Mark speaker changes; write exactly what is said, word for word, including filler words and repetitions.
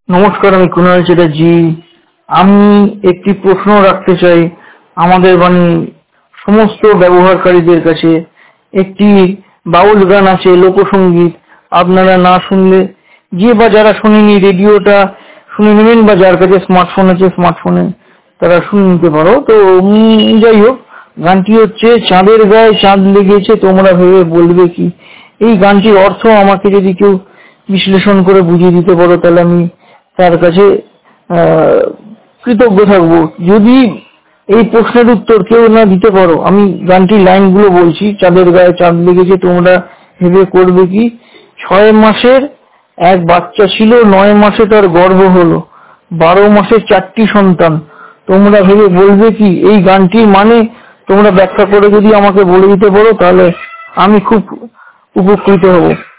Speaker 1: নমস্কার, আমি কুণাল চ্যাটার্জি। আমি একটি প্রশ্ন রাখতে চাই আমাদের বাণী সমস্ত ব্যবহারকারীদের কাছে। একটি বাউল গান আছে, লোকসঙ্গীত। আপনারা না শুনলে, যে বা যারা শোনেনি, রেডিওটা শুনে নেবেন, বা যার কাছে স্মার্টফোন আছে স্মার্টফোনে তারা শুনে নিতে পারো। তো উম, যাই হোক, গানটি হচ্ছে চাঁদের গায়ে চাঁদ লেগেছে তোমরা ভেবে বলবে কি। এই গানটির অর্থ আমাকে যদি কেউ বিশ্লেষণ করে বুঝিয়ে দিতে পারো তাহলে আমি তার কাছে আহ কৃতজ্ঞ থাকবো। যদি এই প্রশ্নের উত্তর কেউ না দিতে পারো, আমি গানটির লাইনগুলো বলছি। চাঁদের গায়ে চাঁদ লেগেছে তোমরা ভেবে করবে কি। ছয় মাসের এক বাচ্চা ছিল, নয় মাসে তার গর্ভ হলো, বারো মাসে চারটি সন্তান তোমরা ভেবে বলবে কি। এই গানটির মানে তোমরা ব্যাখ্যা করে যদি আমাকে বলে দিতে পারো তাহলে আমি খুব উপকৃত হব।